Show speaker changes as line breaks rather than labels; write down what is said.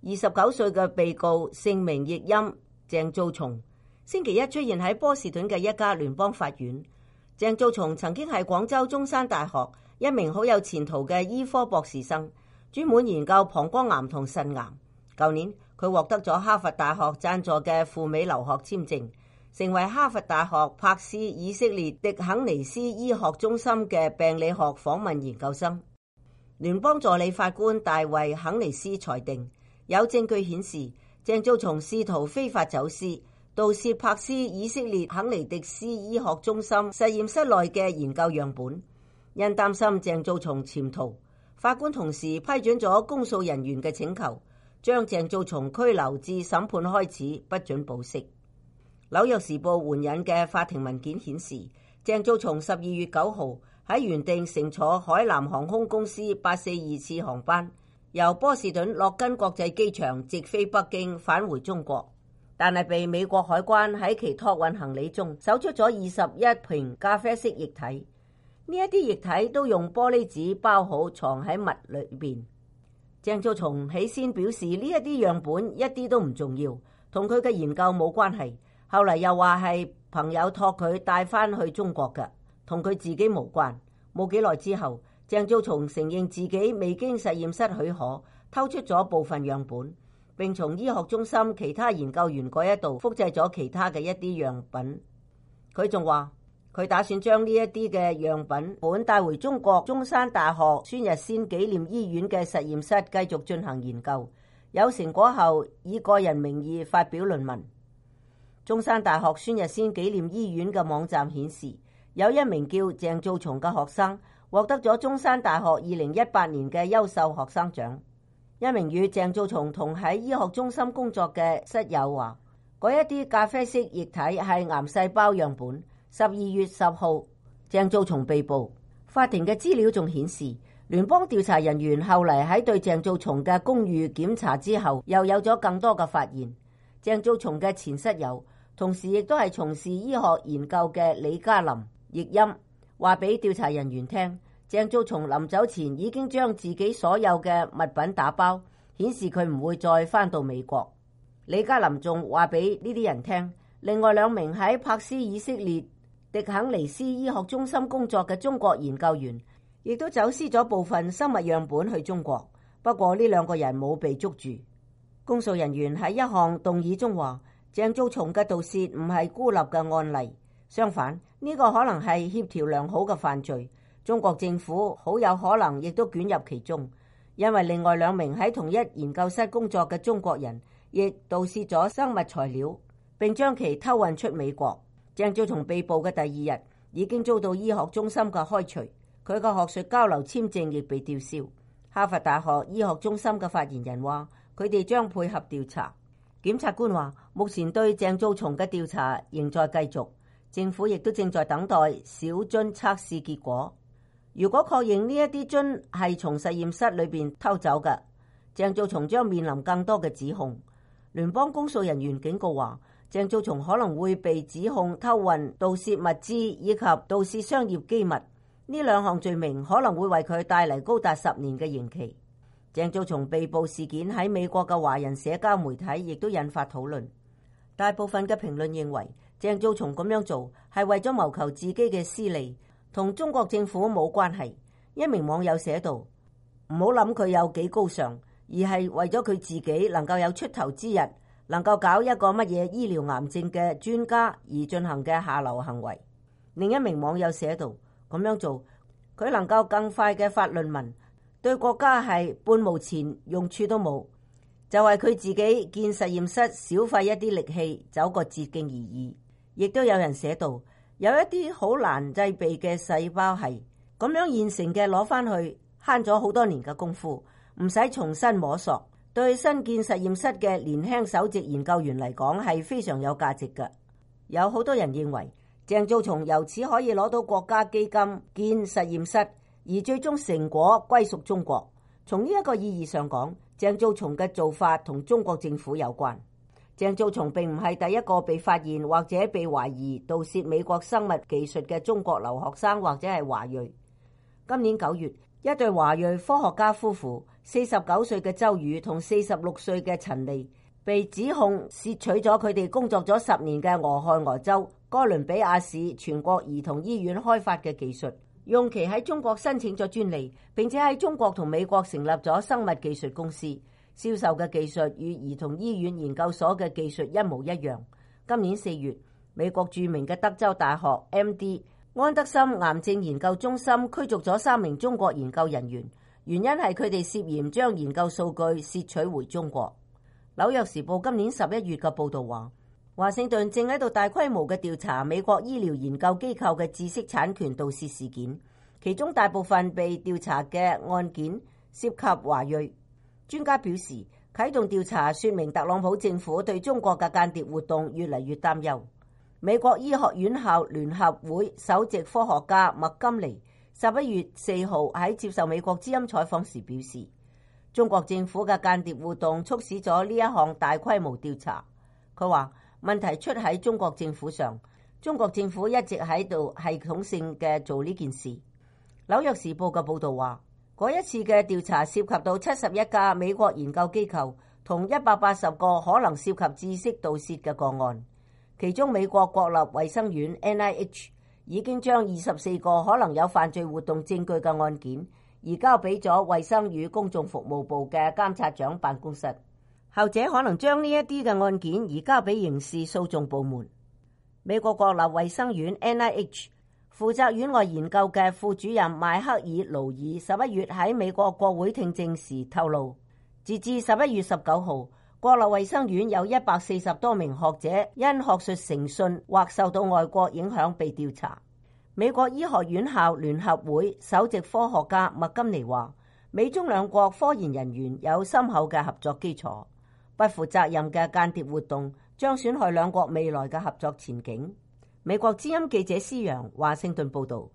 29歲嘅被告姓名譯音鄭造松，星期一出現喺波士頓嘅一家聯邦法院。鄭造松曾經係廣州中山大學一名好有前途嘅醫科博士生，專門研究膀胱癌同腎癌。舊年佢獲得咗哈佛大學贊助嘅赴美留學簽證，成為哈佛大學柏斯以色列迪肯尼斯醫學中心嘅病理學訪問研究生。聯邦助理法官大衛肯尼斯裁定，有證據顯示鄭造松試圖非法走私、盜竊柏斯以色列肯尼迪斯醫學中心實驗室內嘅研究樣本。因擔心鄭造松潛逃，法官同時批准咗公訴人員嘅請求，將鄭造松拘留至審判開始，不准保釋。紐約時報援引嘅法庭文件顯示，鄭造松12月9號喺原定乘坐海南航空公司842次航班，由波士頓洛根國際機場直飛北京返回中國，但係被美國海關喺其託運行李中搜出咗21瓶咖啡色液體，呢一啲液體都用玻璃紙包好，藏喺襪裏邊。鄭造松起先表示呢一啲樣本一啲都唔重要，同佢嘅研究冇關係，後嚟又話係朋友託佢帶翻去中國嘅，同佢自己無關。冇幾耐之後，鄭造松承認自己未經實驗室許可偷出咗部分樣本，並從醫學中心其他研究員嗰一度複製咗其他嘅一啲樣品。佢仲話佢打算將呢一啲嘅樣品本帶回中國中山大學孫逸仙紀念醫院嘅實驗室繼續進行研究，有成果後以個人名義發表論文。中山大學孫逸仙紀念醫院嘅網站顯示，有一名叫鄭造松嘅學生獲得咗中山大學2018年嘅優秀學生獎。一名與鄭造松同喺醫學中心工作嘅室友話，嗰一啲咖啡色液體係癌細胞樣本。12月10號，鄭造松被捕。法庭嘅資料仲顯示，聯邦調查人員後嚟喺對鄭造松嘅公寓檢查之後，又有咗更多嘅發現。鄭造松嘅前室友，同時亦都係從事醫學研究嘅李嘉林譯音話俾調查人員聽，鄭造松臨走前已經將自己所有嘅物品打包，顯示佢唔會再返到美國。李嘉林仲話俾呢啲人聽，另外2名喺柏斯以色列迪肯尼斯醫學中心工作嘅中國研究員，亦都走私咗部分生物樣本去中國，不過呢2個人冇被捉住。公訴人員喺一項動議中話，鄭造松嘅盜竊唔係孤立嘅案例，相反，呢個可能係協調良好嘅犯罪，中國政府好有可能亦都捲入其中，因為另外2名喺同一研究室工作嘅中國人亦盜竊咗生物材料，並將其偷運出美國。鄭造松被捕嘅第2日已經遭到醫學中心嘅開除，佢嘅學術交流簽證亦被吊銷。哈佛大學醫學中心嘅發言人話，佢哋將配合調查。檢察官話，目前對鄭造松嘅調查仍在繼續，政府亦都正在等待小樽測試結果。如果確認呢一啲樽係從實驗室裏邊偷走嘅，鄭造松將面臨更多嘅指控。聯邦公訴人員警告話，鄭造松可能會被指控偷運、盜竊物資以及盜竊商業機密，呢2項罪名可能會為佢帶嚟高達10年嘅刑期。鄭造松被捕事件喺美國嘅華人社交媒體亦都引發討論。大部分嘅評論認為，鄭造松咁樣做係為咗謀求自己嘅私利，同中國政府冇關係。一名網友寫道，唔好諗佢有幾高尚，而係為咗佢自己能夠有出頭之日，能夠搞一個乜嘢醫療癌症嘅專家而進行嘅下流行為。另一名網友寫道，咁樣做佢能夠更快嘅發論文，對國家係半毛錢用處都冇，就係佢自己建實驗室少費一啲力氣走個捷徑而已。亦都有人寫道，有一啲好難製備嘅細胞係咁樣現成嘅攞翻去，慳咗好多年嘅功夫，唔使重新摸索。對新建實驗室嘅年輕首席研究員嚟講係非常有價值嘅。有好多人認為鄭造松由此可以攞到國家基金建實驗室，而最終成果歸屬中國。從呢一個意義上講，鄭造松嘅做法同中國政府有關。鄭造松並唔係第一個被發現或者被懷疑盜竊美國生物技術嘅中國留學生或者係華裔。今年9月， 一對華裔科學家夫婦，49歲嘅周宇同46歲嘅陳莉，被指控竊取咗佢哋工作咗10年嘅俄亥俄州哥倫比亞市全國兒童醫院開發嘅技術，用期喺中國申請咗專利，並且喺中國同美國成立咗生物技術公司，銷售嘅技術與兒童醫院研究所嘅技術一模一樣。今年4月，美國著名嘅德州大學 MD 安德森癌症研究中心驅逐咗3名中國研究人員，原因係佢哋涉嫌將研究數據竊取回中國。紐約時報今年11月嘅報導話，華盛頓正喺度大規模嘅調查美國醫療研究機構嘅知識產權盜竊事件，其中大部分被調查嘅案件涉及華裔。專家表示，啟動調查說明特朗普政府對中國嘅間諜活動越嚟越擔憂。美國醫學院校聯合會首席科學家麥金尼11月4號喺接受美國之音採訪時表示，中國政府嘅間諜活動促使咗呢一項大規模調查。佢話問題出喺中國政府上，中國政府一直喺度系統性嘅做呢件事。紐約時報嘅報導話，嗰一次嘅調查涉及到71家美國研究機構同180個可能涉及知識盜竊嘅個案，其中美國國立衛生院 NIH 已經將24個可能有犯罪活動證據嘅案件移交俾咗衛生與公眾服務部嘅監察長辦公室，後者可能將呢一啲嘅案件移交俾刑事訴訟部門。美國國立衛生院 NIH 負責院外研究嘅副主任邁克爾勞爾11月喺美國國會聽證時透露，截至11月19號，國立衛生院有140多名學者因學術誠信或受到外國影響被調查。美國醫學院校聯合會首席科學家麥金尼話，美中兩國科研人員有深厚嘅合作基礎，不負責任嘅間諜活動將損害兩國未來嘅合作前景。美國之音記者施揚華盛頓報道。